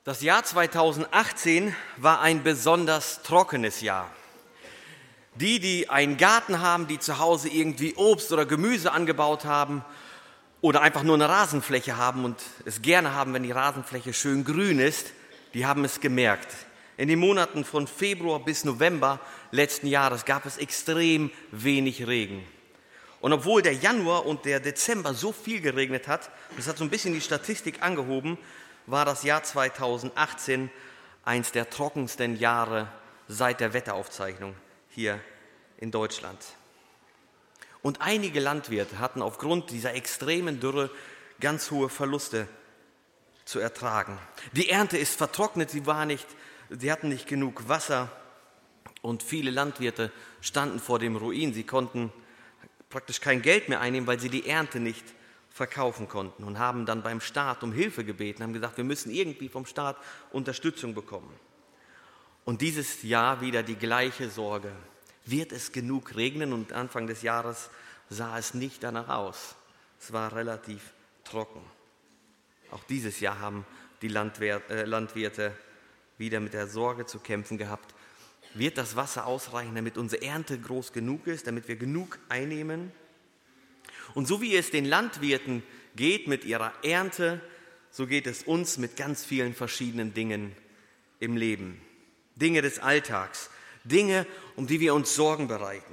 Das Jahr 2018 war ein besonders trockenes Jahr. Die einen Garten haben, die zu Hause irgendwie Obst oder Gemüse angebaut haben oder einfach nur eine Rasenfläche haben und es gerne haben, wenn die Rasenfläche schön grün ist, die haben es gemerkt. In den Monaten von Februar bis November letzten Jahres gab es extrem wenig Regen. Und obwohl der Januar und der Dezember so viel geregnet hat, das hat so ein bisschen die Statistik angehoben, war das Jahr 2018 eins der trockensten Jahre seit der Wetteraufzeichnung hier in Deutschland. Und einige Landwirte hatten aufgrund dieser extremen Dürre ganz hohe Verluste zu ertragen. Die Ernte ist vertrocknet, sie hatten nicht genug Wasser und viele Landwirte standen vor dem Ruin. Sie konnten praktisch kein Geld mehr einnehmen, weil sie die Ernte nicht verkaufen konnten und haben dann beim Staat um Hilfe gebeten, haben gesagt, wir müssen irgendwie vom Staat Unterstützung bekommen. Und dieses Jahr wieder die gleiche Sorge. Wird es genug regnen? Und Anfang des Jahres sah es nicht danach aus. Es war relativ trocken. Auch dieses Jahr haben die Landwirte wieder mit der Sorge zu kämpfen gehabt. Wird das Wasser ausreichen, damit unsere Ernte groß genug ist, damit wir genug einnehmen? Und so wie es den Landwirten geht mit ihrer Ernte, so geht es uns mit ganz vielen verschiedenen Dingen im Leben. Dinge des Alltags, Dinge, um die wir uns Sorgen bereiten.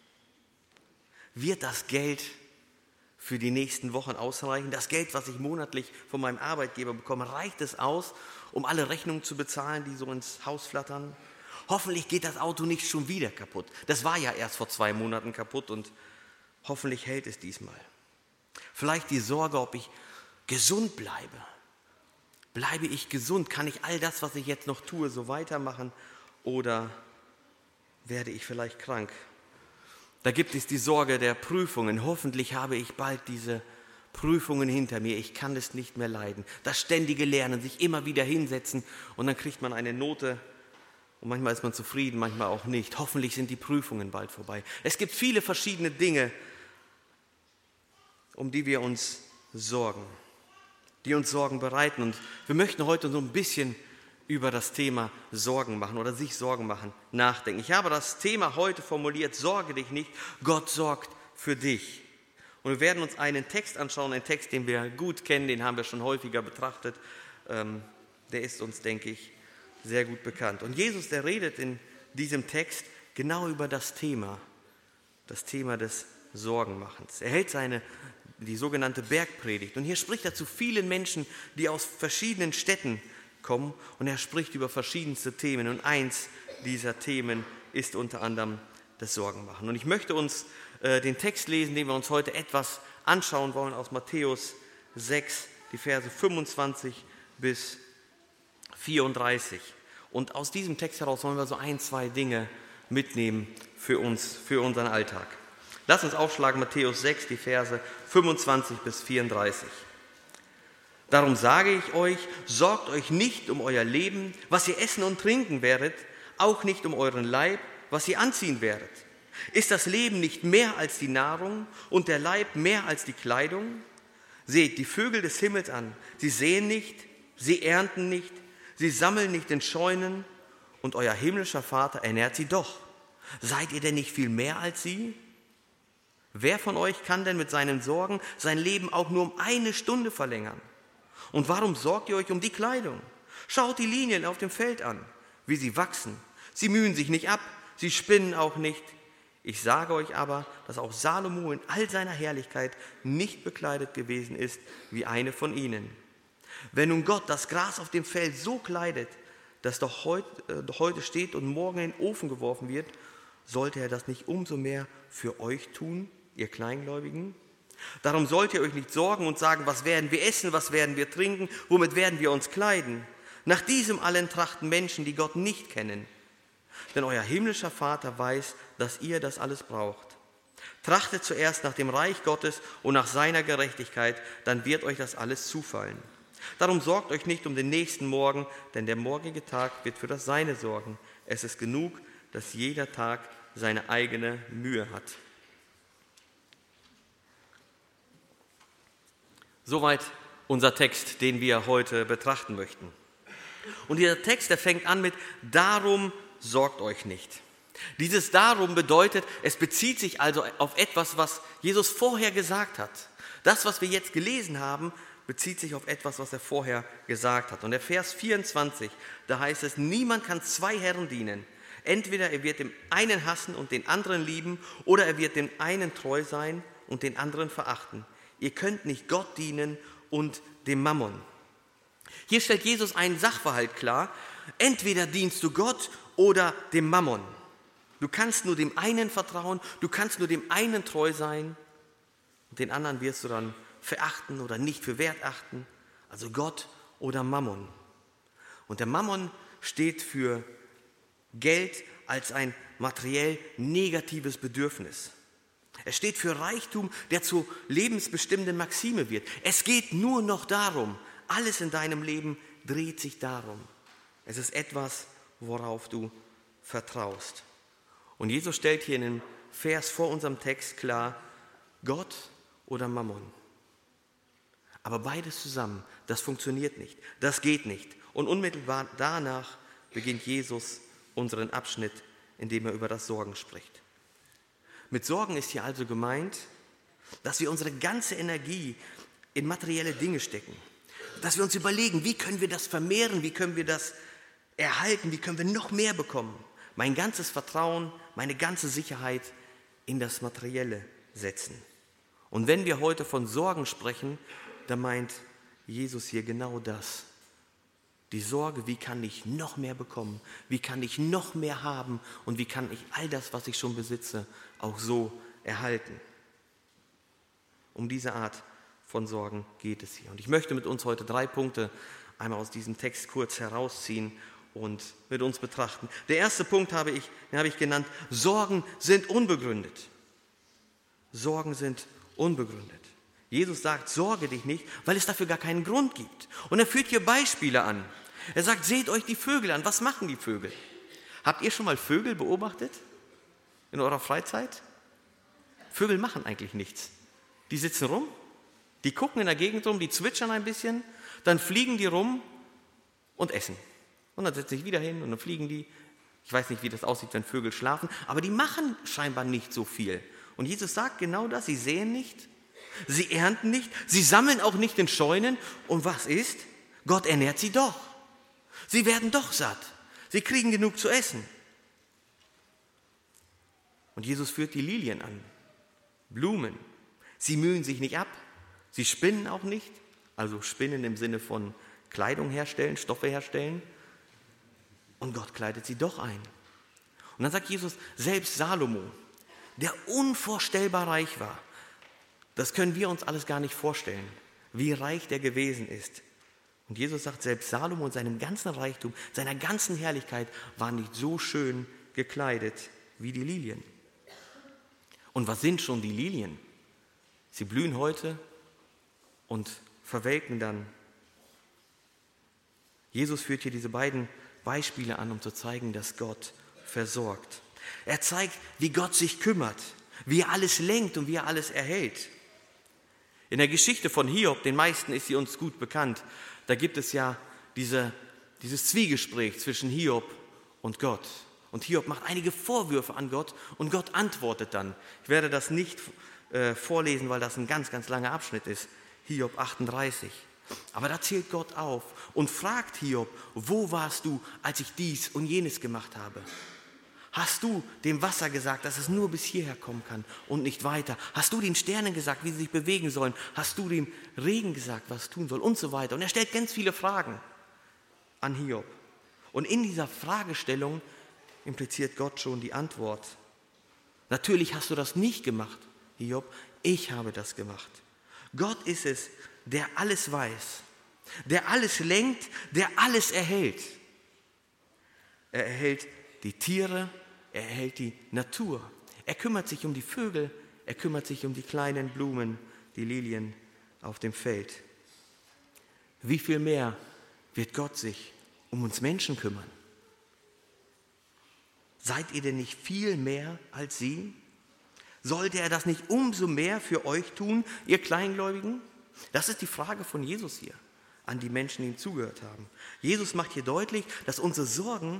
Wird das Geld für die nächsten Wochen ausreichen? Das Geld, was ich monatlich von meinem Arbeitgeber bekomme, reicht es aus, um alle Rechnungen zu bezahlen, die so ins Haus flattern? Hoffentlich geht das Auto nicht schon wieder kaputt. Das war ja erst vor 2 Monaten kaputt und hoffentlich hält es diesmal. Vielleicht die Sorge, ob ich gesund bleibe. Bleibe ich gesund? Kann ich all das, was ich jetzt noch tue, so weitermachen? Oder werde ich vielleicht krank? Da gibt es die Sorge der Prüfungen. Hoffentlich habe ich bald diese Prüfungen hinter mir. Ich kann es nicht mehr leiden. Das ständige Lernen, sich immer wieder hinsetzen und dann kriegt man eine Note. Und manchmal ist man zufrieden, manchmal auch nicht. Hoffentlich sind die Prüfungen bald vorbei. Es gibt viele verschiedene Dinge, um die wir uns sorgen, die uns Sorgen bereiten. Und wir möchten heute so ein bisschen über das Thema Sorgen machen oder sich Sorgen machen, nachdenken. Ich habe das Thema heute formuliert, sorge dich nicht, Gott sorgt für dich. Und wir werden uns einen Text anschauen, einen Text, den wir gut kennen, den haben wir schon häufiger betrachtet. Der ist uns, denke ich, sehr gut bekannt. Und Jesus, der redet in diesem Text genau über das Thema des Sorgenmachens. Er hält die sogenannte Bergpredigt. Und hier spricht er zu vielen Menschen, die aus verschiedenen Städten kommen. Und er spricht über verschiedenste Themen. Und eins dieser Themen ist unter anderem das Sorgenmachen. Und ich möchte uns den Text lesen, den wir uns heute etwas anschauen wollen, aus Matthäus 6, die Verse 25 bis 34. Und aus diesem Text heraus wollen wir so 2 Dinge mitnehmen für uns, für unseren Alltag. Lass uns aufschlagen, Matthäus 6, die Verse 25 bis 34. Darum sage ich euch, sorgt euch nicht um euer Leben, was ihr essen und trinken werdet, auch nicht um euren Leib, was ihr anziehen werdet. Ist das Leben nicht mehr als die Nahrung und der Leib mehr als die Kleidung? Seht die Vögel des Himmels an, sie säen nicht, sie ernten nicht, sie sammeln nicht in Scheunen und euer himmlischer Vater ernährt sie doch. Seid ihr denn nicht viel mehr als sie? Wer von euch kann denn mit seinen Sorgen sein Leben auch nur um 1 Stunde verlängern? Und warum sorgt ihr euch um die Kleidung? Schaut die Linien auf dem Feld an, wie sie wachsen. Sie mühen sich nicht ab, sie spinnen auch nicht. Ich sage euch aber, dass auch Salomo in all seiner Herrlichkeit nicht bekleidet gewesen ist wie eine von ihnen. Wenn nun Gott das Gras auf dem Feld so kleidet, das doch heute steht und morgen in den Ofen geworfen wird, sollte er das nicht umso mehr für euch tun, ihr Kleingläubigen? Darum sollt ihr euch nicht sorgen und sagen, was werden wir essen, was werden wir trinken, womit werden wir uns kleiden? Nach diesem allen trachten Menschen, die Gott nicht kennen. Denn euer himmlischer Vater weiß, dass ihr das alles braucht. Trachtet zuerst nach dem Reich Gottes und nach seiner Gerechtigkeit, dann wird euch das alles zufallen. Darum sorgt euch nicht um den nächsten Morgen, denn der morgige Tag wird für das Seine sorgen. Es ist genug, dass jeder Tag seine eigene Mühe hat. Soweit unser Text, den wir heute betrachten möchten. Und dieser Text, der fängt an mit: Darum sorgt euch nicht. Dieses Darum bedeutet, es bezieht sich also auf etwas, was Jesus vorher gesagt hat. Das, was wir jetzt gelesen haben, bezieht sich auf etwas, was er vorher gesagt hat. Und der Vers 24, da heißt es: Niemand kann zwei Herren dienen. Entweder er wird dem einen hassen und den anderen lieben, oder er wird dem einen treu sein und den anderen verachten. Ihr könnt nicht Gott dienen und dem Mammon. Hier stellt Jesus einen Sachverhalt klar: Entweder dienst du Gott oder dem Mammon. Du kannst nur dem einen vertrauen, du kannst nur dem einen treu sein und den anderen wirst du dann verachten oder nicht für wert achten. Also Gott oder Mammon. Und der Mammon steht für Geld als ein materiell negatives Bedürfnis. Es steht für Reichtum, der zur lebensbestimmenden Maxime wird. Es geht nur noch darum, alles in deinem Leben dreht sich darum. Es ist etwas, worauf du vertraust. Und Jesus stellt hier in dem Vers vor unserem Text klar: Gott oder Mammon. Aber beides zusammen, das funktioniert nicht, das geht nicht. Und unmittelbar danach beginnt Jesus unseren Abschnitt, in dem er über das Sorgen spricht. Mit Sorgen ist hier also gemeint, dass wir unsere ganze Energie in materielle Dinge stecken. Dass wir uns überlegen, wie können wir das vermehren, wie können wir das erhalten, wie können wir noch mehr bekommen. Mein ganzes Vertrauen, meine ganze Sicherheit in das Materielle setzen. Und wenn wir heute von Sorgen sprechen, dann meint Jesus hier genau das. Die Sorge, wie kann ich noch mehr bekommen, wie kann ich noch mehr haben und wie kann ich all das, was ich schon besitze, auch so erhalten. Um diese Art von Sorgen geht es hier. Und ich möchte mit uns heute 3 Punkte einmal aus diesem Text kurz herausziehen und mit uns betrachten. Der erste Punkt habe ich genannt: Sorgen sind unbegründet. Sorgen sind unbegründet. Jesus sagt: Sorge dich nicht, weil es dafür gar keinen Grund gibt. Und er führt hier Beispiele an. Er sagt: Seht euch die Vögel an. Was machen die Vögel? Habt ihr schon mal Vögel beobachtet in eurer Freizeit? Vögel machen eigentlich nichts. Die sitzen rum, die gucken in der Gegend rum, die zwitschern ein bisschen, dann fliegen die rum und essen. Und dann setzen sie sich wieder hin und dann fliegen die. Ich weiß nicht, wie das aussieht, wenn Vögel schlafen, aber die machen scheinbar nicht so viel. Und Jesus sagt genau das: Sie säen nicht, sie ernten nicht, sie sammeln auch nicht in Scheunen. Und was ist? Gott ernährt sie doch. Sie werden doch satt. Sie kriegen genug zu essen. Und Jesus führt die Lilien an. Blumen. Sie mühen sich nicht ab. Sie spinnen auch nicht. Also spinnen im Sinne von Kleidung herstellen, Stoffe herstellen. Und Gott kleidet sie doch ein. Und dann sagt Jesus, selbst Salomo, der unvorstellbar reich war, das können wir uns alles gar nicht vorstellen, wie reich der gewesen ist. Und Jesus sagt, selbst Salomo in seinem ganzen Reichtum, seiner ganzen Herrlichkeit war nicht so schön gekleidet wie die Lilien. Und was sind schon die Lilien? Sie blühen heute und verwelken dann. Jesus führt hier diese beiden Beispiele an, um zu zeigen, dass Gott versorgt. Er zeigt, wie Gott sich kümmert, wie er alles lenkt und wie er alles erhält. In der Geschichte von Hiob, den meisten ist sie uns gut bekannt, da gibt es ja dieses Zwiegespräch zwischen Hiob und Gott. Und Hiob macht einige Vorwürfe an Gott und Gott antwortet dann. Ich werde das nicht vorlesen, weil das ein ganz, ganz langer Abschnitt ist. Hiob 38. Aber da zählt Gott auf und fragt Hiob, wo warst du, als ich dies und jenes gemacht habe? Hast du dem Wasser gesagt, dass es nur bis hierher kommen kann und nicht weiter? Hast du den Sternen gesagt, wie sie sich bewegen sollen? Hast du dem Regen gesagt, was es tun soll? Und so weiter. Und er stellt ganz viele Fragen an Hiob. Und in dieser Fragestellung impliziert Gott schon die Antwort. Natürlich hast du das nicht gemacht, Hiob. Ich habe das gemacht. Gott ist es, der alles weiß, der alles lenkt, der alles erhält. Er erhält die Tiere, er erhält die Natur. Er kümmert sich um die Vögel, er kümmert sich um die kleinen Blumen, die Lilien auf dem Feld. Wie viel mehr wird Gott sich um uns Menschen kümmern? Seid ihr denn nicht viel mehr als sie? Sollte er das nicht umso mehr für euch tun, ihr Kleingläubigen? Das ist die Frage von Jesus hier. an die Menschen, die ihm zugehört haben. Jesus macht hier deutlich, dass unsere Sorgen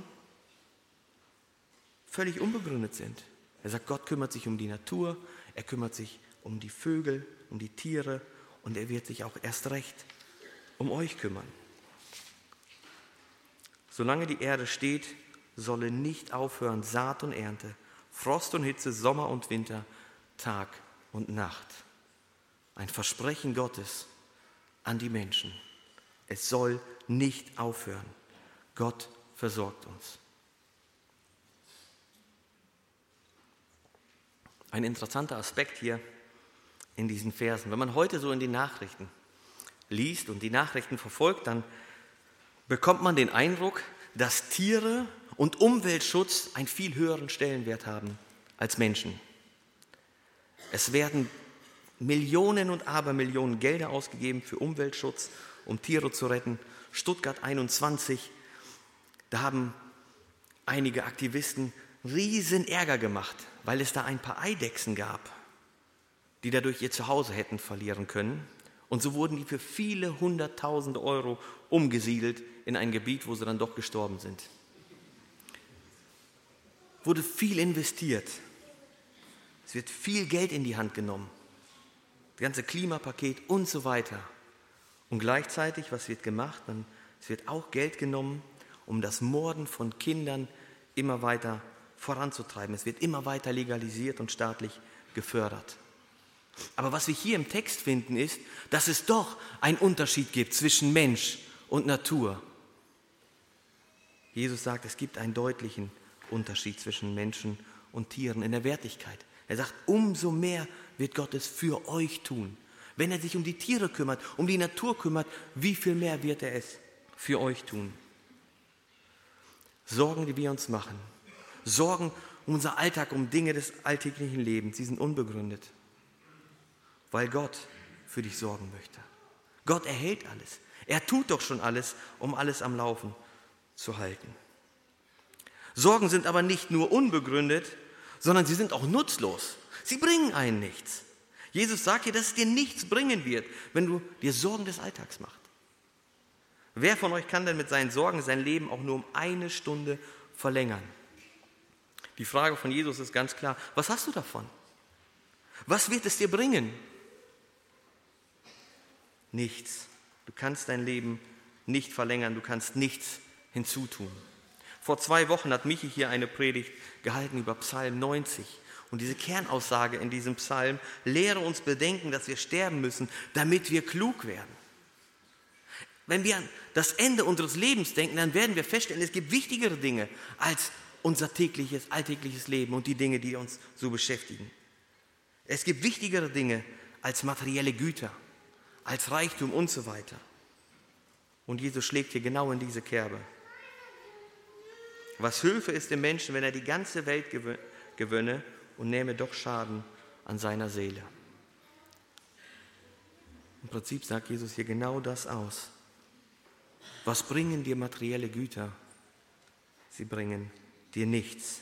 völlig unbegründet sind. Er sagt, Gott kümmert sich um die Natur, er kümmert sich um die Vögel, um die Tiere und er wird sich auch erst recht um euch kümmern. Solange die Erde steht, solle nicht aufhören Saat und Ernte, Frost und Hitze, Sommer und Winter, Tag und Nacht. Ein Versprechen Gottes an die Menschen. Es soll nicht aufhören. Gott versorgt uns. Ein interessanter Aspekt hier in diesen Versen. Wenn man heute so in die Nachrichten liest und die Nachrichten verfolgt, dann bekommt man den Eindruck, dass Tiere und Umweltschutz einen viel höheren Stellenwert haben als Menschen. Es werden Millionen und Abermillionen Gelder ausgegeben für Umweltschutz, um Tiere zu retten. Stuttgart 21, da haben einige Aktivisten riesen Ärger gemacht, weil es da ein paar Eidechsen gab, die dadurch ihr Zuhause hätten verlieren können. Und so wurden die für viele 100.000 Euro umgesiedelt in ein Gebiet, wo sie dann doch gestorben sind. Wurde viel investiert. Es wird viel Geld in die Hand genommen. Das ganze Klimapaket und so weiter. Und gleichzeitig, was wird gemacht? Es wird auch Geld genommen, um das Morden von Kindern immer weiter voranzutreiben. Es wird immer weiter legalisiert und staatlich gefördert. Aber was wir hier im Text finden, ist, dass es doch einen Unterschied gibt zwischen Mensch und Natur. Jesus sagt, es gibt einen deutlichen Unterschied zwischen Menschen und Tieren in der Wertigkeit. Er sagt, umso mehr wird Gott es für euch tun. Wenn er sich um die Tiere kümmert, um die Natur kümmert, wie viel mehr wird er es für euch tun? Sorgen, die wir uns machen, Sorgen um unser Alltag, um Dinge des alltäglichen Lebens, die sind unbegründet. Weil Gott für dich sorgen möchte. Gott erhält alles. Er tut doch schon alles, um alles am Laufen zu halten. Sorgen sind aber nicht nur unbegründet, sondern sie sind auch nutzlos. Sie bringen einen nichts. Jesus sagt dir, dass es dir nichts bringen wird, wenn du dir Sorgen des Alltags machst. Wer von euch kann denn mit seinen Sorgen sein Leben auch nur um 1 Stunde verlängern? Die Frage von Jesus ist ganz klar, was hast du davon? Was wird es dir bringen? Nichts. Du kannst dein Leben nicht verlängern, du kannst nichts hinzutun. Vor 2 Wochen hat Michi hier eine Predigt gehalten über Psalm 90. Und diese Kernaussage in diesem Psalm, lehre uns bedenken, dass wir sterben müssen, damit wir klug werden. Wenn wir an das Ende unseres Lebens denken, dann werden wir feststellen, es gibt wichtigere Dinge als unser alltägliches Leben und die Dinge, die uns so beschäftigen. Es gibt wichtigere Dinge als materielle Güter, als Reichtum und so weiter. Und Jesus schlägt hier genau in diese Kerbe. Was Hilfe ist dem Menschen, wenn er die ganze Welt gewönne und nehme doch Schaden an seiner Seele. Im Prinzip sagt Jesus hier genau das aus. Was bringen dir materielle Güter? Sie bringen dir nichts.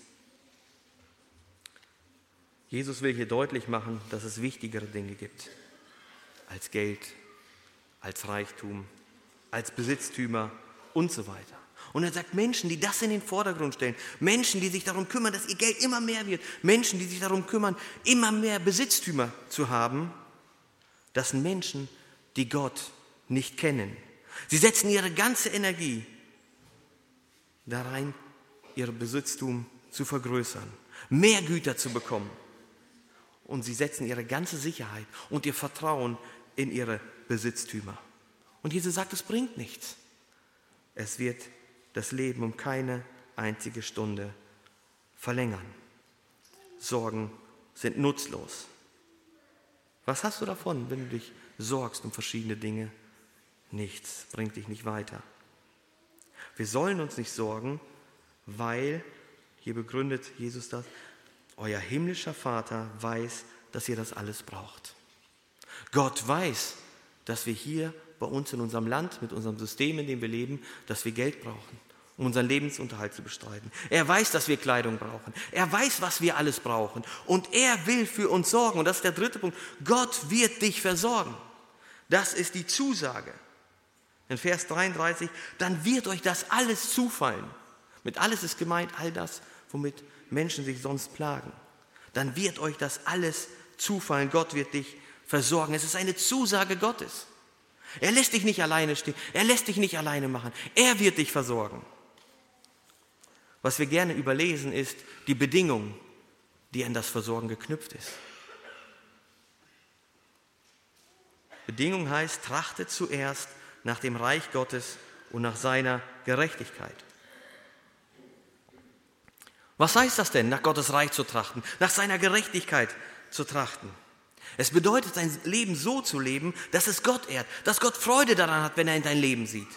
Jesus will hier deutlich machen, dass es wichtigere Dinge gibt als Geld, als Reichtum, als Besitztümer und so weiter. Und er sagt, Menschen, die das in den Vordergrund stellen, Menschen, die sich darum kümmern, dass ihr Geld immer mehr wird, Menschen, die sich darum kümmern, immer mehr Besitztümer zu haben, das sind Menschen, die Gott nicht kennen. Sie setzen ihre ganze Energie da rein, ihr Besitztum zu vergrößern, mehr Güter zu bekommen. Und sie setzen ihre ganze Sicherheit und ihr Vertrauen in ihre Besitztümer. Und Jesus sagt, es bringt nichts. Es wird das Leben um keine einzige Stunde verlängern. Sorgen sind nutzlos. Was hast du davon, wenn du dich sorgst um verschiedene Dinge? Nichts, bringt dich nicht weiter. Wir sollen uns nicht sorgen, weil, hier begründet Jesus das, euer himmlischer Vater weiß, dass ihr das alles braucht. Gott weiß, dass wir hier bei uns in unserem Land, mit unserem System, in dem wir leben, dass wir Geld brauchen, um unseren Lebensunterhalt zu bestreiten. Er weiß, dass wir Kleidung brauchen. Er weiß, was wir alles brauchen. Und er will für uns sorgen. Und das ist der 3. Punkt. Gott wird dich versorgen. Das ist die Zusage. In Vers 33, dann wird euch das alles zufallen. Mit alles ist gemeint all das, womit Menschen sich sonst plagen. Dann wird euch das alles zufallen. Gott wird dich versorgen. Es ist eine Zusage Gottes. Er lässt dich nicht alleine stehen. Er lässt dich nicht alleine machen. Er wird dich versorgen. Was wir gerne überlesen, ist die Bedingung, die an das Versorgen geknüpft ist. Bedingung heißt, trachtet zuerst nach dem Reich Gottes und nach seiner Gerechtigkeit. Was heißt das denn, nach Gottes Reich zu trachten, nach seiner Gerechtigkeit zu trachten? Es bedeutet, sein Leben so zu leben, dass es Gott ehrt, dass Gott Freude daran hat, wenn er in dein Leben sieht.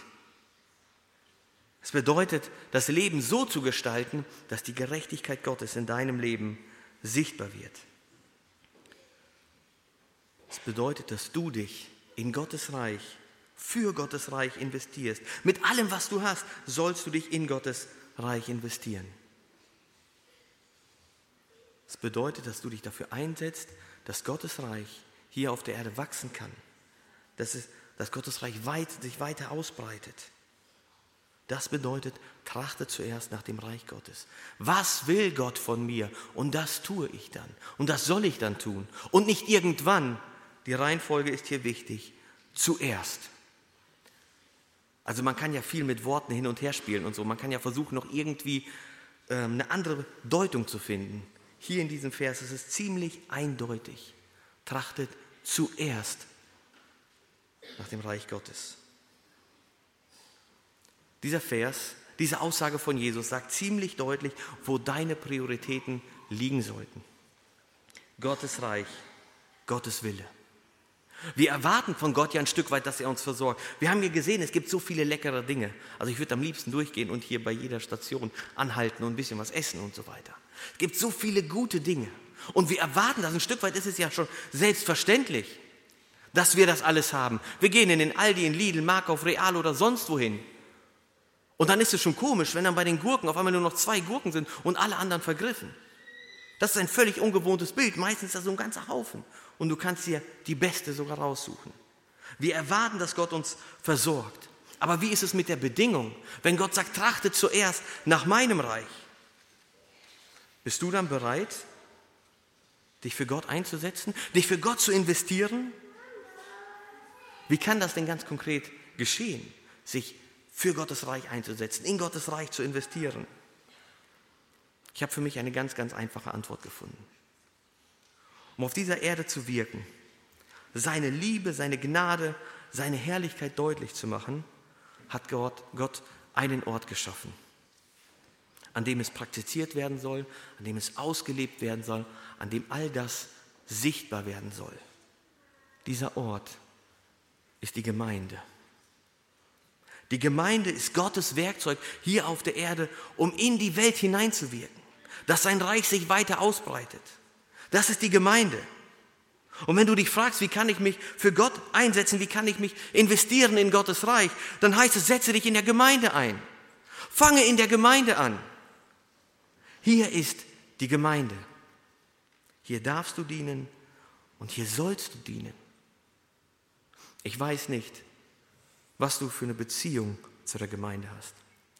Es bedeutet, das Leben so zu gestalten, dass die Gerechtigkeit Gottes in deinem Leben sichtbar wird. Es bedeutet, dass du dich in Gottes Reich, für Gottes Reich investierst. Mit allem, was du hast, sollst du dich in Gottes Reich investieren. Es bedeutet, dass du dich dafür einsetzt, dass Gottes Reich hier auf der Erde wachsen kann. Dass Gottes Reich sich weiter ausbreitet. Das bedeutet, trachte zuerst nach dem Reich Gottes. Was will Gott von mir? Und das tue ich dann. Und das soll ich dann tun. Und nicht irgendwann. Die Reihenfolge ist hier wichtig. Zuerst. Also man kann ja viel mit Worten hin und her spielen und so. Man kann ja versuchen, noch irgendwie eine andere Deutung zu finden. Hier in diesem Vers ist es ziemlich eindeutig. Trachtet zuerst nach dem Reich Gottes. Dieser Vers, diese Aussage von Jesus sagt ziemlich deutlich, wo deine Prioritäten liegen sollten. Gottes Reich, Gottes Wille. Wir erwarten von Gott ja ein Stück weit, dass er uns versorgt. Wir haben hier gesehen, es gibt so viele leckere Dinge. Also ich würde am liebsten durchgehen und hier bei jeder Station anhalten und ein bisschen was essen und so weiter. Es gibt so viele gute Dinge. Und wir erwarten das. Ein Stück weit ist es ja schon selbstverständlich, dass wir das alles haben. Wir gehen in den Aldi, in Lidl, Markauf, Real oder sonst wohin. Und dann ist es schon komisch, wenn dann bei den Gurken auf einmal nur noch 2 Gurken sind und alle anderen vergriffen. Das ist ein völlig ungewohntes Bild. Meistens ist das so ein ganzer Haufen. Und du kannst dir die beste sogar raussuchen. Wir erwarten, dass Gott uns versorgt. Aber wie ist es mit der Bedingung? Wenn Gott sagt, trachtet zuerst nach meinem Reich. Bist du dann bereit, dich für Gott einzusetzen? Dich für Gott zu investieren? Wie kann das denn ganz konkret geschehen? Sich für Gottes Reich einzusetzen, in Gottes Reich zu investieren. Ich habe für mich eine ganz, ganz einfache Antwort gefunden. Um auf dieser Erde zu wirken, seine Liebe, seine Gnade, seine Herrlichkeit deutlich zu machen, hat Gott einen Ort geschaffen, an dem es praktiziert werden soll, an dem es ausgelebt werden soll, an dem all das sichtbar werden soll. Dieser Ort ist die Gemeinde. Die Gemeinde ist Gottes Werkzeug hier auf der Erde, um in die Welt hineinzuwirken, dass sein Reich sich weiter ausbreitet. Das ist die Gemeinde. Und wenn du dich fragst, wie kann ich mich für Gott einsetzen, wie kann ich mich investieren in Gottes Reich, dann heißt es, setze dich in der Gemeinde ein. Fange in der Gemeinde an. Hier ist die Gemeinde. Hier darfst du dienen und hier sollst du dienen. Ich weiß nicht, was du für eine Beziehung zu der Gemeinde hast.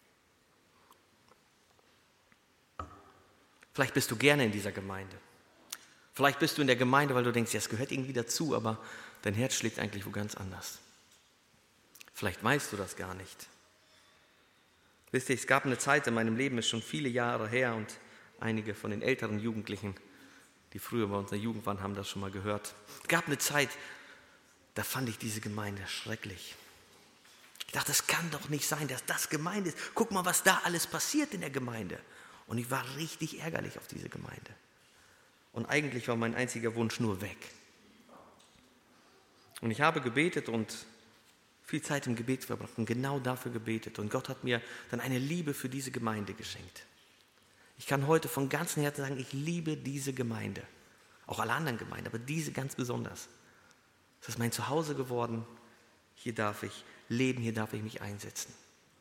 Vielleicht bist du gerne in dieser Gemeinde. Vielleicht bist du in der Gemeinde, weil du denkst, ja, es gehört irgendwie dazu, aber dein Herz schlägt eigentlich wo ganz anders. Vielleicht weißt du das gar nicht. Wisst ihr, es gab eine Zeit in meinem Leben, ist schon viele Jahre her und einige von den älteren Jugendlichen, die früher bei uns in der Jugend waren, haben das schon mal gehört. Es gab eine Zeit, da fand ich diese Gemeinde schrecklich. Ich dachte, das kann doch nicht sein, dass das Gemeinde ist. Guck mal, was da alles passiert in der Gemeinde. Und ich war richtig ärgerlich auf diese Gemeinde. Und eigentlich war mein einziger Wunsch nur weg. Und ich habe gebetet und viel Zeit im Gebet verbracht und genau dafür gebetet. Und Gott hat mir dann eine Liebe für diese Gemeinde geschenkt. Ich kann heute von ganzem Herzen sagen, ich liebe diese Gemeinde. Auch alle anderen Gemeinden, aber diese ganz besonders. Es ist mein Zuhause geworden. Hier darf ich leben, hier darf ich mich einsetzen.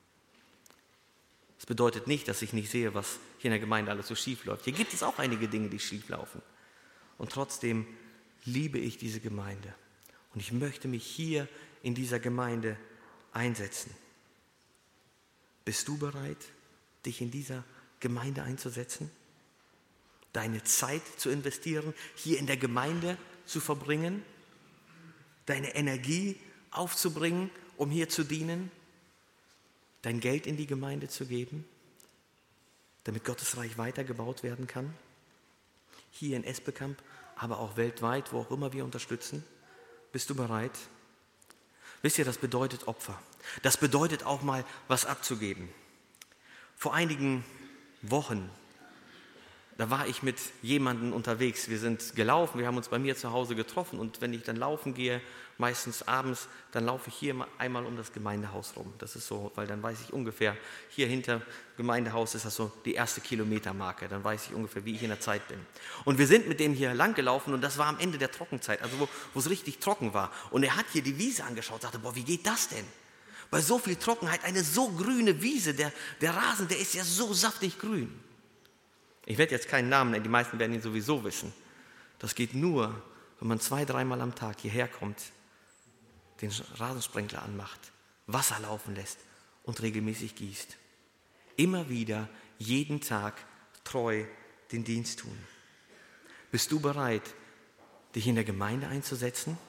Das bedeutet nicht, dass ich nicht sehe, was hier in der Gemeinde alles so schief läuft. Hier gibt es auch einige Dinge, die schief laufen. Und trotzdem liebe ich diese Gemeinde. Und ich möchte mich hier in dieser Gemeinde einsetzen. Bist du bereit, dich in dieser Gemeinde einzusetzen? Deine Zeit zu investieren, hier in der Gemeinde zu verbringen? Deine Energie aufzubringen, um hier zu dienen? Dein Geld in die Gemeinde zu geben, damit Gottes Reich weitergebaut werden kann? Hier in Esbekamp, aber auch weltweit, wo auch immer wir unterstützen. Bist du bereit? Wisst ihr, das bedeutet Opfer. Das bedeutet auch mal was abzugeben. Vor einigen Wochen, da war ich mit jemandem unterwegs. Wir sind gelaufen, wir haben uns bei mir zu Hause getroffen und wenn ich dann laufen gehe, meistens abends, dann laufe ich hier einmal um das Gemeindehaus rum. Das ist so, weil dann weiß ich ungefähr, hier hinter Gemeindehaus ist das so die erste Kilometermarke. Dann weiß ich ungefähr, wie ich in der Zeit bin. Und wir sind mit dem hier lang gelaufen und das war am Ende der Trockenzeit, also wo es richtig trocken war. Und er hat hier die Wiese angeschaut, sagte, boah, wie geht das denn? Bei so viel Trockenheit, eine so grüne Wiese, der Rasen, der ist ja so saftig grün. Ich werde jetzt keinen Namen nennen, die meisten werden ihn sowieso wissen. Das geht nur, wenn man 2-3 Mal am Tag hierher kommt, den Rasensprenkler anmacht, Wasser laufen lässt und regelmäßig gießt. Immer wieder, jeden Tag treu den Dienst tun. Bist du bereit, dich in der Gemeinde einzusetzen?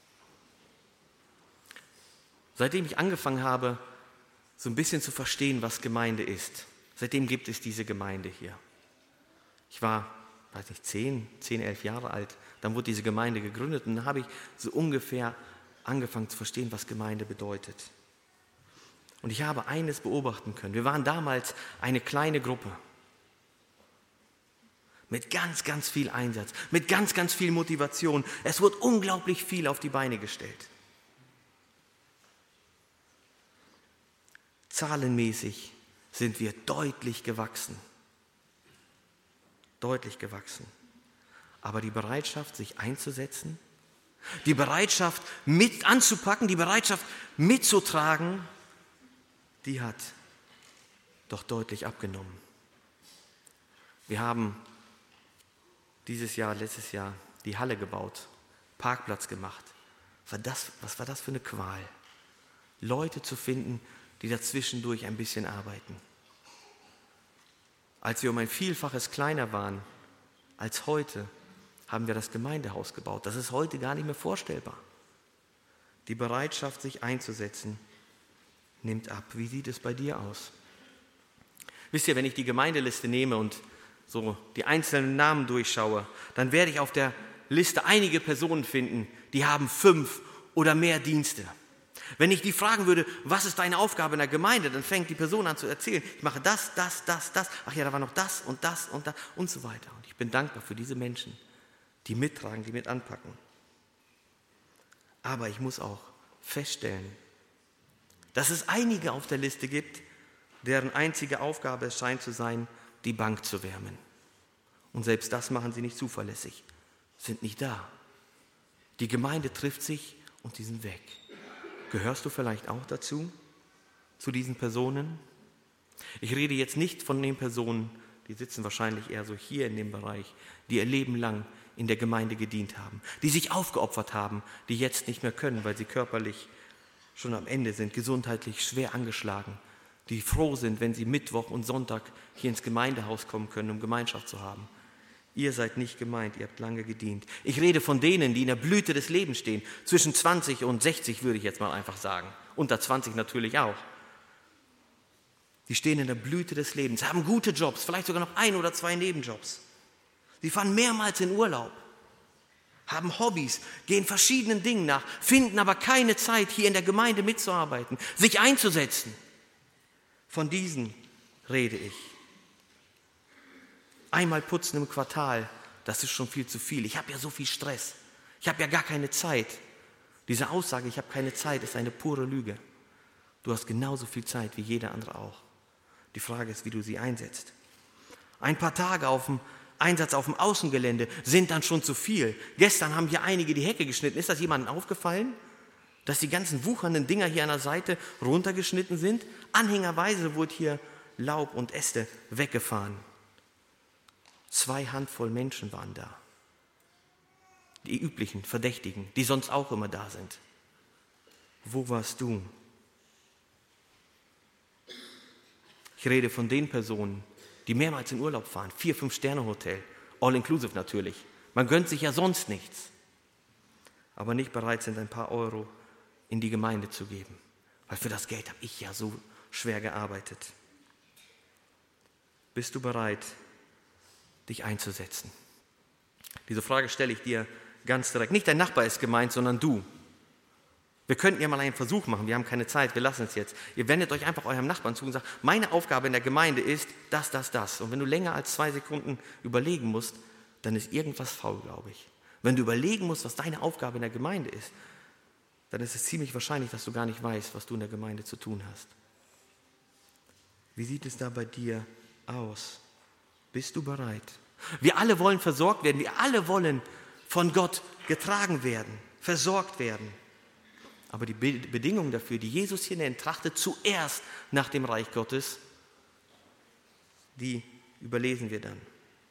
Seitdem ich angefangen habe, so ein bisschen zu verstehen, was Gemeinde ist, seitdem gibt es diese Gemeinde hier. Ich war, 10, 11 Jahre alt, dann wurde diese Gemeinde gegründet und dann habe ich so ungefähr angefangen zu verstehen, was Gemeinde bedeutet. Und ich habe eines beobachten können. Wir waren damals eine kleine Gruppe mit ganz, ganz viel Einsatz, mit ganz, ganz viel Motivation. Es wurde unglaublich viel auf die Beine gestellt. Zahlenmäßig sind wir deutlich gewachsen. Deutlich gewachsen. Aber die Bereitschaft, sich einzusetzen, die Bereitschaft, mit anzupacken, die Bereitschaft, mitzutragen, die hat doch deutlich abgenommen. Wir haben letztes Jahr die Halle gebaut, Parkplatz gemacht. Was war das für eine Qual? Leute zu finden, die dazwischendurch ein bisschen arbeiten. Als wir um ein Vielfaches kleiner waren als heute, haben wir das Gemeindehaus gebaut. Das ist heute gar nicht mehr vorstellbar. Die Bereitschaft, sich einzusetzen, nimmt ab. Wie sieht es bei dir aus? Wisst ihr, wenn ich die Gemeindeliste nehme und so die einzelnen Namen durchschaue, dann werde ich auf der Liste einige Personen finden, die haben 5 oder mehr Dienste. Wenn ich die fragen würde, was ist deine Aufgabe in der Gemeinde, dann fängt die Person an zu erzählen, ich mache das. Ach ja, da war noch das und das und so weiter. Und ich bin dankbar für diese Menschen, die mittragen, die mit anpacken. Aber ich muss auch feststellen, dass es einige auf der Liste gibt, deren einzige Aufgabe es scheint zu sein, die Bank zu wärmen. Und selbst das machen sie nicht zuverlässig, sind nicht da. Die Gemeinde trifft sich und sie sind weg. Gehörst du vielleicht auch dazu, zu diesen Personen? Ich rede jetzt nicht von den Personen, die sitzen wahrscheinlich eher so hier in dem Bereich, die ihr Leben lang in der Gemeinde gedient haben, die sich aufgeopfert haben, die jetzt nicht mehr können, weil sie körperlich schon am Ende sind, gesundheitlich schwer angeschlagen, die froh sind, wenn sie Mittwoch und Sonntag hier ins Gemeindehaus kommen können, um Gemeinschaft zu haben. Ihr seid nicht gemeint, ihr habt lange gedient. Ich rede von denen, die in der Blüte des Lebens stehen. Zwischen 20 und 60 würde ich jetzt mal einfach sagen. Unter 20 natürlich auch. Die stehen in der Blüte des Lebens, haben gute Jobs, vielleicht sogar noch 1 oder 2 Nebenjobs. Sie fahren mehrmals in Urlaub, haben Hobbys, gehen verschiedenen Dingen nach, finden aber keine Zeit, hier in der Gemeinde mitzuarbeiten, sich einzusetzen. Von diesen rede ich. Einmal putzen im Quartal, das ist schon viel zu viel. Ich habe ja so viel Stress. Ich habe ja gar keine Zeit. Diese Aussage, ich habe keine Zeit, ist eine pure Lüge. Du hast genauso viel Zeit wie jeder andere auch. Die Frage ist, wie du sie einsetzt. Ein paar Tage auf dem Einsatz auf dem Außengelände sind dann schon zu viel. Gestern haben hier einige die Hecke geschnitten. Ist das jemandem aufgefallen, dass die ganzen wuchernden Dinger hier an der Seite runtergeschnitten sind? Anhängerweise wurde hier Laub und Äste weggefahren. 2 Handvoll Menschen waren da. Die üblichen Verdächtigen, die sonst auch immer da sind. Wo warst du? Ich rede von den Personen, die mehrmals in Urlaub fahren, 4-5-Sterne-Hotel, all-inclusive natürlich. Man gönnt sich ja sonst nichts, aber nicht bereit sind, ein paar Euro in die Gemeinde zu geben, weil für das Geld habe ich ja so schwer gearbeitet. Bist du bereit, dich einzusetzen? Diese Frage stelle ich dir ganz direkt. Nicht dein Nachbar ist gemeint, sondern du. Wir könnten ja mal einen Versuch machen, wir haben keine Zeit, wir lassen es jetzt. Ihr wendet euch einfach eurem Nachbarn zu und sagt, meine Aufgabe in der Gemeinde ist das, das, das. Und wenn du länger als 2 Sekunden überlegen musst, dann ist irgendwas faul, glaube ich. Wenn du überlegen musst, was deine Aufgabe in der Gemeinde ist, dann ist es ziemlich wahrscheinlich, dass du gar nicht weißt, was du in der Gemeinde zu tun hast. Wie sieht es da bei dir aus? Bist du bereit? Wir alle wollen versorgt werden, wir alle wollen von Gott getragen werden, versorgt werden. Aber die Bedingung dafür, die Jesus hier nennt, trachtet zuerst nach dem Reich Gottes, die überlesen wir dann.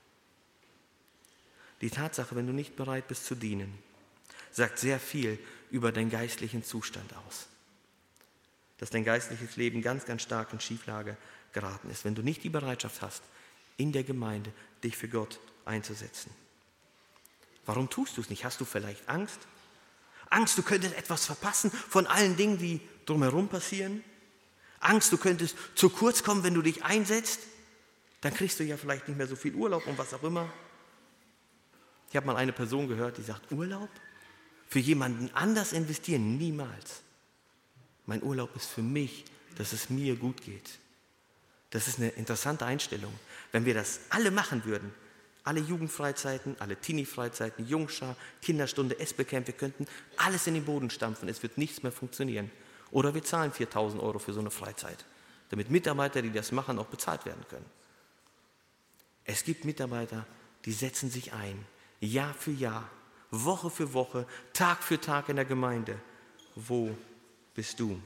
Die Tatsache, wenn du nicht bereit bist zu dienen, sagt sehr viel über deinen geistlichen Zustand aus. Dass dein geistliches Leben ganz, ganz stark in Schieflage geraten ist, wenn du nicht die Bereitschaft hast, in der Gemeinde dich für Gott einzusetzen. Warum tust du es nicht? Hast du vielleicht Angst? Angst, du könntest etwas verpassen von allen Dingen, die drumherum passieren? Angst, du könntest zu kurz kommen, wenn du dich einsetzt? Dann kriegst du ja vielleicht nicht mehr so viel Urlaub und was auch immer. Ich habe mal eine Person gehört, die sagt, Urlaub? Für jemanden anders investieren? Niemals. Mein Urlaub ist für mich, dass es mir gut geht. Das ist eine interessante Einstellung. Wenn wir das alle machen würden, alle Jugendfreizeiten, alle Teenie-Freizeiten, Jungschar, Kinderstunde, Espelcamp, wir könnten alles in den Boden stampfen, es wird nichts mehr funktionieren. Oder wir zahlen 4.000 Euro für so eine Freizeit, damit Mitarbeiter, die das machen, auch bezahlt werden können. Es gibt Mitarbeiter, die setzen sich ein, Jahr für Jahr, Woche für Woche, Tag für Tag in der Gemeinde. Wo bist du?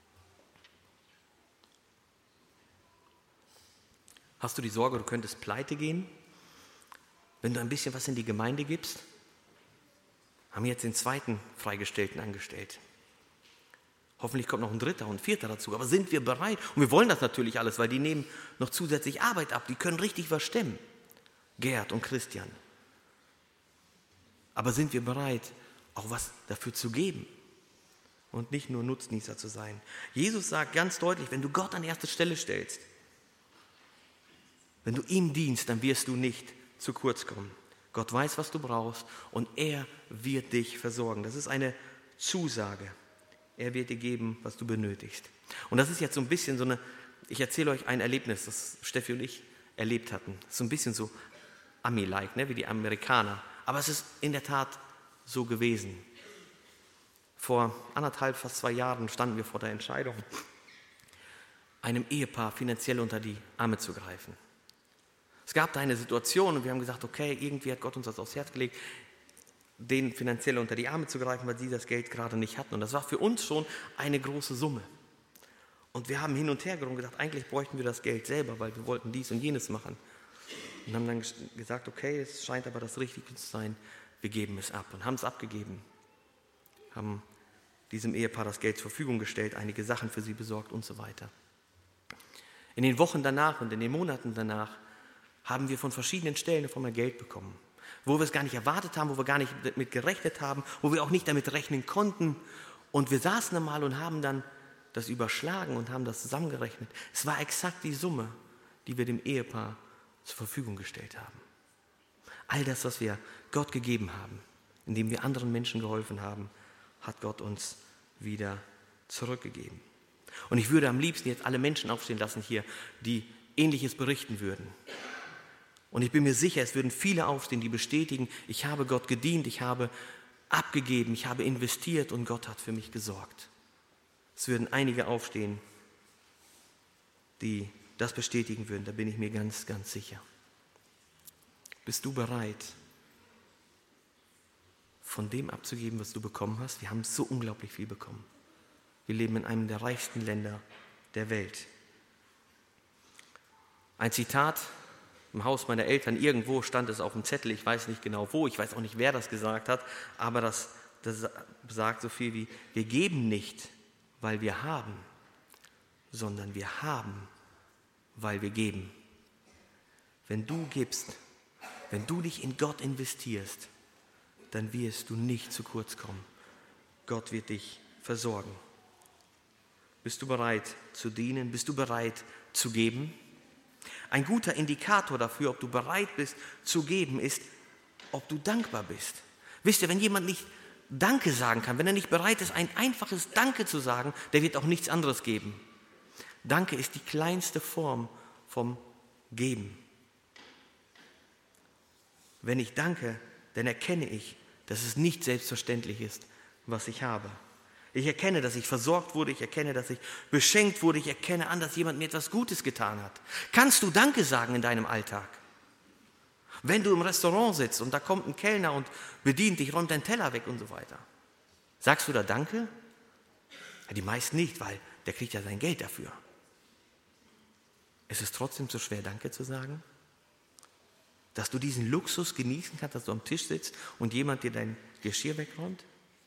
Hast du die Sorge, du könntest pleite gehen, wenn du ein bisschen was in die Gemeinde gibst? Haben jetzt den 2. Freigestellten angestellt. Hoffentlich kommt noch ein 3. und 4. dazu. Aber sind wir bereit? Und wir wollen das natürlich alles, weil die nehmen noch zusätzlich Arbeit ab. Die können richtig was stemmen. Gerd und Christian. Aber sind wir bereit, auch was dafür zu geben? Und nicht nur Nutznießer zu sein. Jesus sagt ganz deutlich, wenn du Gott an erste Stelle stellst, wenn du ihm dienst, dann wirst du nicht zu kurz kommen. Gott weiß, was du brauchst und er wird dich versorgen. Das ist eine Zusage. Er wird dir geben, was du benötigst. Und das ist jetzt so ein bisschen so eine, ich erzähle euch ein Erlebnis, das Steffi und ich erlebt hatten. So ein bisschen so Ami-like, ne, wie die Amerikaner. Aber es ist in der Tat so gewesen. Vor 1,5, fast 2 Jahren standen wir vor der Entscheidung, einem Ehepaar finanziell unter die Arme zu greifen. Es gab da eine Situation und wir haben gesagt, okay, irgendwie hat Gott uns das aufs Herz gelegt, denen finanziell unter die Arme zu greifen, weil sie das Geld gerade nicht hatten. Und das war für uns schon eine große Summe. Und wir haben hin und her gerungen und gesagt, eigentlich bräuchten wir das Geld selber, weil wir wollten dies und jenes machen. Und haben dann gesagt, okay, es scheint aber das Richtige zu sein, wir geben es ab. Und haben es abgegeben, haben diesem Ehepaar das Geld zur Verfügung gestellt, einige Sachen für sie besorgt und so weiter. In den Wochen danach und in den Monaten danach haben wir von verschiedenen Stellen davon mal Geld bekommen, wo wir es gar nicht erwartet haben, wo wir gar nicht damit gerechnet haben, wo wir auch nicht damit rechnen konnten. Und wir saßen einmal und haben dann das überschlagen und haben das zusammengerechnet. Es war exakt die Summe, die wir dem Ehepaar zur Verfügung gestellt haben. All das, was wir Gott gegeben haben, indem wir anderen Menschen geholfen haben, hat Gott uns wieder zurückgegeben. Und ich würde am liebsten jetzt alle Menschen aufstehen lassen hier, die Ähnliches berichten würden. Und ich bin mir sicher, es würden viele aufstehen, die bestätigen, ich habe Gott gedient, ich habe abgegeben, ich habe investiert und Gott hat für mich gesorgt. Es würden einige aufstehen, die das bestätigen würden, da bin ich mir ganz, ganz sicher. Bist du bereit, von dem abzugeben, was du bekommen hast? Wir haben so unglaublich viel bekommen. Wir leben in einem der reichsten Länder der Welt. Ein Zitat im Haus meiner Eltern, irgendwo stand es auf dem Zettel, ich weiß nicht genau wo, ich weiß auch nicht, wer das gesagt hat, aber das sagt so viel wie, wir geben nicht, weil wir haben, sondern wir haben, weil wir geben. Wenn du gibst, wenn du dich in Gott investierst, dann wirst du nicht zu kurz kommen. Gott wird dich versorgen. Bist du bereit zu dienen? Bist du bereit zu geben? Ein guter Indikator dafür, ob du bereit bist zu geben, ist, ob du dankbar bist. Wisst ihr, wenn jemand nicht Danke sagen kann, wenn er nicht bereit ist, ein einfaches Danke zu sagen, der wird auch nichts anderes geben. Danke ist die kleinste Form vom Geben. Wenn ich danke, dann erkenne ich, dass es nicht selbstverständlich ist, was ich habe. Ich erkenne, dass ich versorgt wurde, ich erkenne, dass ich beschenkt wurde, ich erkenne an, dass jemand mir etwas Gutes getan hat. Kannst du Danke sagen in deinem Alltag? Wenn du im Restaurant sitzt und da kommt ein Kellner und bedient dich, räumt deinen Teller weg und so weiter. Sagst du da Danke? Ja, die meisten nicht, weil der kriegt ja sein Geld dafür. Ist es trotzdem so schwer, Danke zu sagen? Dass du diesen Luxus genießen kannst, dass du am Tisch sitzt und jemand dir dein Geschirr wegräumt?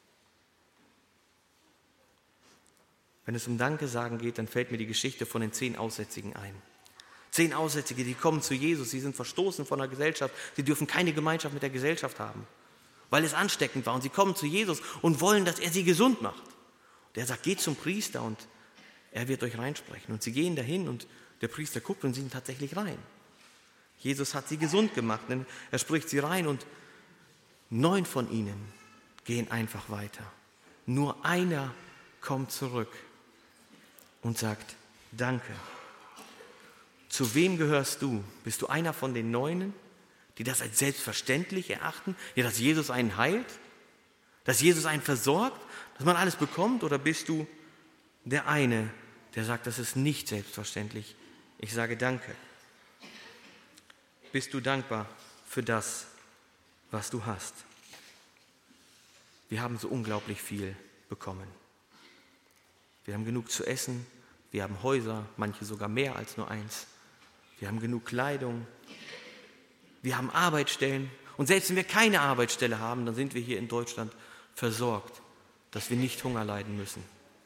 Wenn es um Danke sagen geht, dann fällt mir die Geschichte von den 10 Aussätzigen ein. 10 Aussätzige, die kommen zu Jesus, sie sind verstoßen von der Gesellschaft, sie dürfen keine Gemeinschaft mit der Gesellschaft haben, weil es ansteckend war. Und sie kommen zu Jesus und wollen, dass er sie gesund macht. Der sagt, geht zum Priester und er wird euch reinsprechen. Und sie gehen dahin und der Priester guckt und sie sind tatsächlich rein. Jesus hat sie gesund gemacht, denn er spricht sie rein und 9 von ihnen gehen einfach weiter. Nur einer kommt zurück und sagt, danke. Zu wem gehörst du? Bist du einer von den 9, die das als selbstverständlich erachten, ja, dass Jesus einen heilt, dass Jesus einen versorgt, dass man alles bekommt? Oder bist du der eine, der sagt, das ist nicht selbstverständlich? Ich sage danke. Bist du dankbar für das, was du hast? Wir haben so unglaublich viel bekommen. Wir haben genug zu essen, wir haben Häuser, manche sogar mehr als nur eins. Wir haben genug Kleidung, wir haben Arbeitsstellen. Und selbst wenn wir keine Arbeitsstelle haben, dann sind wir hier in Deutschland versorgt, dass wir nicht Hunger leiden müssen.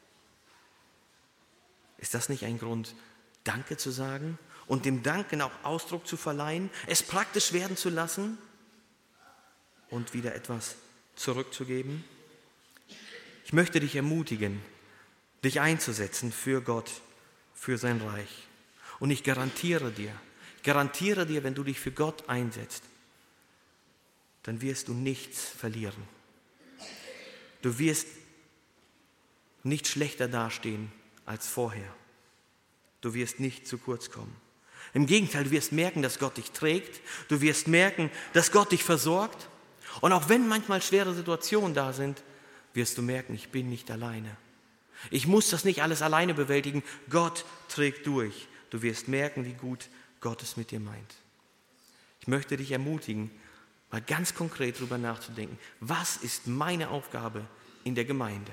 Ist das nicht ein Grund, Danke zu sagen und dem Danken auch Ausdruck zu verleihen, es praktisch werden zu lassen und wieder etwas zurückzugeben? Ich möchte dich ermutigen, dich einzusetzen für Gott, für sein Reich. Und ich garantiere dir, wenn du dich für Gott einsetzt, dann wirst du nichts verlieren. Du wirst nicht schlechter dastehen als vorher. Du wirst nicht zu kurz kommen. Im Gegenteil, du wirst merken, dass Gott dich trägt. Du wirst merken, dass Gott dich versorgt. Und auch wenn manchmal schwere Situationen da sind, wirst du merken, ich bin nicht alleine. Ich muss das nicht alles alleine bewältigen. Gott trägt durch. Du wirst merken, wie gut Gott es mit dir meint. Ich möchte dich ermutigen, mal ganz konkret darüber nachzudenken. Was ist meine Aufgabe in der Gemeinde?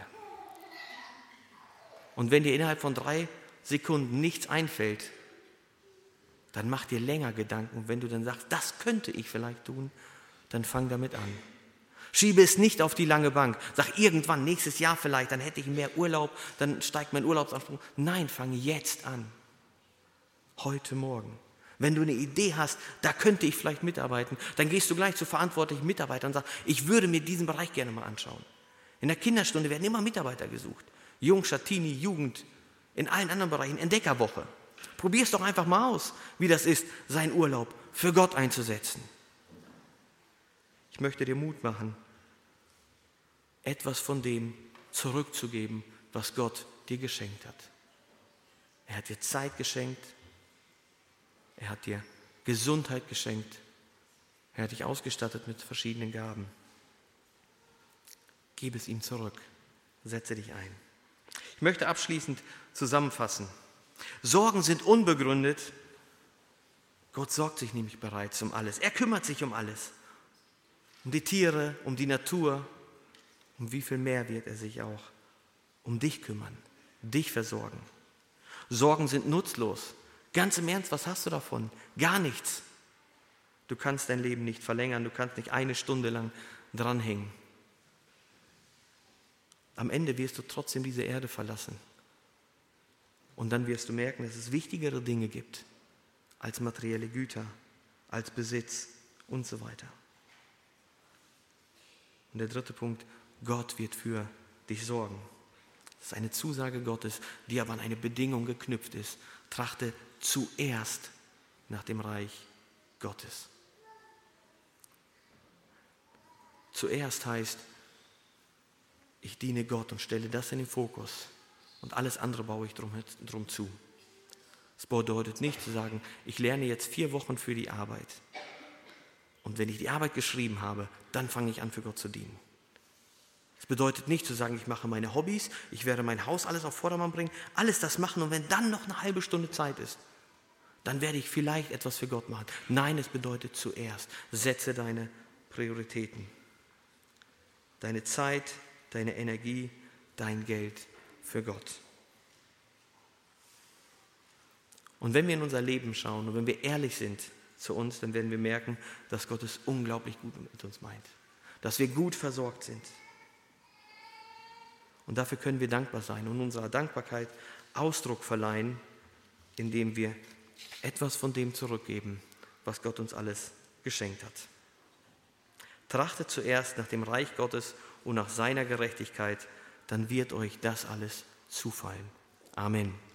Und wenn dir innerhalb von 3 Sekunden nichts einfällt, dann mach dir länger Gedanken. Und wenn du dann sagst, das könnte ich vielleicht tun, dann fang damit an. Schiebe es nicht auf die lange Bank. Sag irgendwann, nächstes Jahr vielleicht, dann hätte ich mehr Urlaub, dann steigt mein Urlaubsanspruch. Nein, fang jetzt an. Heute Morgen. Wenn du eine Idee hast, da könnte ich vielleicht mitarbeiten, dann gehst du gleich zu verantwortlichen Mitarbeitern und sagst, ich würde mir diesen Bereich gerne mal anschauen. In der Kinderstunde werden immer Mitarbeiter gesucht. Jung, Schatini, Jugend, in allen anderen Bereichen, Entdeckerwoche. Probier es doch einfach mal aus, wie das ist, seinen Urlaub für Gott einzusetzen. Ich möchte dir Mut machen, etwas von dem zurückzugeben, was Gott dir geschenkt hat. Er hat dir Zeit geschenkt, er hat dir Gesundheit geschenkt, er hat dich ausgestattet mit verschiedenen Gaben. Gib es ihm zurück, setze dich ein. Ich möchte abschließend zusammenfassen. Sorgen sind unbegründet. Gott sorgt sich nämlich bereits um alles. Er kümmert sich um alles. Um die Tiere, um die Natur. Um wie viel mehr wird er sich auch um dich kümmern, dich versorgen. Sorgen sind nutzlos. Ganz im Ernst, was hast du davon? Gar nichts. Du kannst dein Leben nicht verlängern, du kannst nicht 1 Stunde lang dranhängen. Am Ende wirst du trotzdem diese Erde verlassen. Und dann wirst du merken, dass es wichtigere Dinge gibt. als materielle Güter, als Besitz und so weiter. Und der dritte Punkt, Gott wird für dich sorgen. Das ist eine Zusage Gottes, die aber an eine Bedingung geknüpft ist. Trachte zuerst nach dem Reich Gottes. Zuerst heißt, ich diene Gott und stelle das in den Fokus und alles andere baue ich drum zu. Es bedeutet nicht zu sagen, ich lerne jetzt 4 Wochen für die Arbeit und wenn ich die Arbeit geschrieben habe, dann fange ich an für Gott zu dienen. Es bedeutet nicht zu sagen, ich mache meine Hobbys, ich werde mein Haus alles auf Vordermann bringen, alles das machen und wenn dann noch eine halbe Stunde Zeit ist, dann werde ich vielleicht etwas für Gott machen. Nein, es bedeutet zuerst, setze deine Prioritäten. Deine Zeit, deine Energie, dein Geld für Gott. Und wenn wir in unser Leben schauen und wenn wir ehrlich sind zu uns, dann werden wir merken, dass Gott es unglaublich gut mit uns meint. Dass wir gut versorgt sind. Und dafür können wir dankbar sein und unserer Dankbarkeit Ausdruck verleihen, indem wir etwas von dem zurückgeben, was Gott uns alles geschenkt hat. Trachtet zuerst nach dem Reich Gottes und nach seiner Gerechtigkeit, dann wird euch das alles zufallen. Amen.